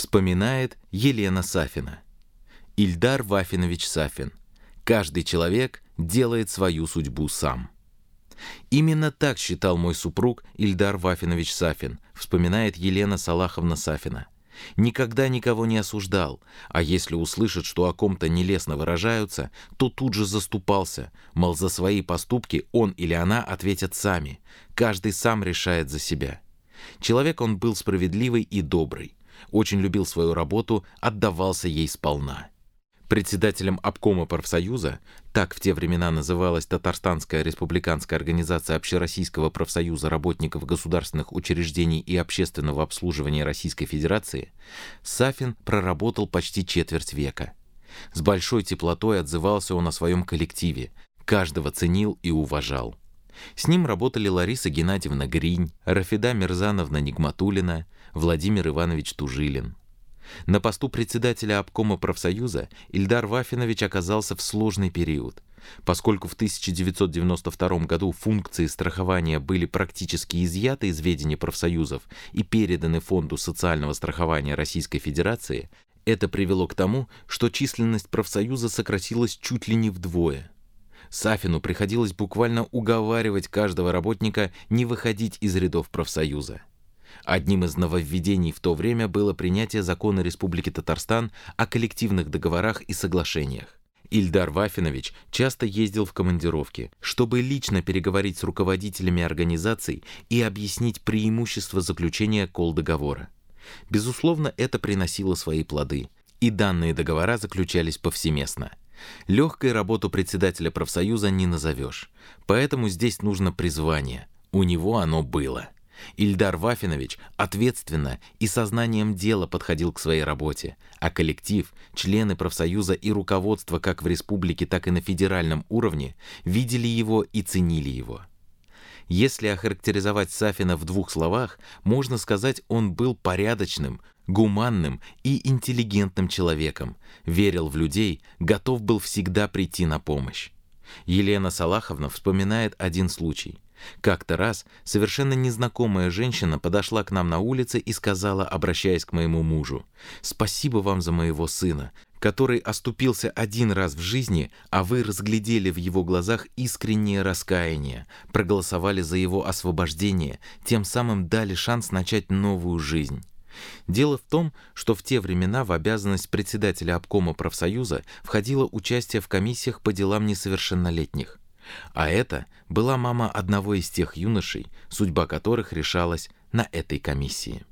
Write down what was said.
Вспоминает Елена Сафина. Ильдар Вафинович Сафин. Каждый человек делает свою судьбу сам. Именно так считал мой супруг Ильдар Вафинович Сафин, вспоминает Елена Салаховна Сафина. Никогда никого не осуждал, а если услышит, что о ком-то нелестно выражаются, то тут же заступался, мол, за свои поступки он или она ответят сами, каждый сам решает за себя. Человек он был справедливый и добрый, очень любил свою работу, отдавался ей сполна. Председателем обкома профсоюза, так в те времена называлась Татарстанская республиканская организация Общероссийского профсоюза работников государственных учреждений и общественного обслуживания Российской Федерации, Сафин проработал почти четверть века. С большой теплотой отзывался он о своем коллективе, каждого ценил и уважал. С ним работали Лариса Геннадьевна Гринь, Рафида Мирзановна Нигматуллина, Владимир Иванович Тужилин. На посту председателя обкома профсоюза Ильдар Вафинович оказался в сложный период. Поскольку в 1992 году функции страхования были практически изъяты из ведения профсоюзов и переданы Фонду социального страхования Российской Федерации, это привело к тому, что численность профсоюза сократилась чуть ли не вдвое. Сафину приходилось буквально уговаривать каждого работника не выходить из рядов профсоюза. Одним из нововведений в то время было принятие закона Республики Татарстан о коллективных договорах и соглашениях. Ильдар Вафинович часто ездил в командировки, чтобы лично переговорить с руководителями организаций и объяснить преимущества заключения колдоговора. Безусловно, это приносило свои плоды, и данные договора заключались повсеместно. Легкой работу председателя профсоюза не назовешь, поэтому здесь нужно призвание. У него оно было. Ильдар Вафинович ответственно и сознанием дела подходил к своей работе, а коллектив, члены профсоюза и руководство как в республике, так и на федеральном уровне видели его и ценили его. Если охарактеризовать Сафина в двух словах, можно сказать, он был порядочным, гуманным и интеллигентным человеком, верил в людей, готов был всегда прийти на помощь. Елена Салаховна вспоминает один случай. Как-то раз совершенно незнакомая женщина подошла к нам на улице и сказала, обращаясь к моему мужу: «Спасибо вам за моего сына, который оступился один раз в жизни, а вы разглядели в его глазах искреннее раскаяние, проголосовали за его освобождение, тем самым дали шанс начать новую жизнь». Дело в том, что в те времена в обязанность председателя обкома профсоюза входило участие в комиссиях по делам несовершеннолетних. А это была мама одного из тех юношей, судьба которых решалась на этой комиссии.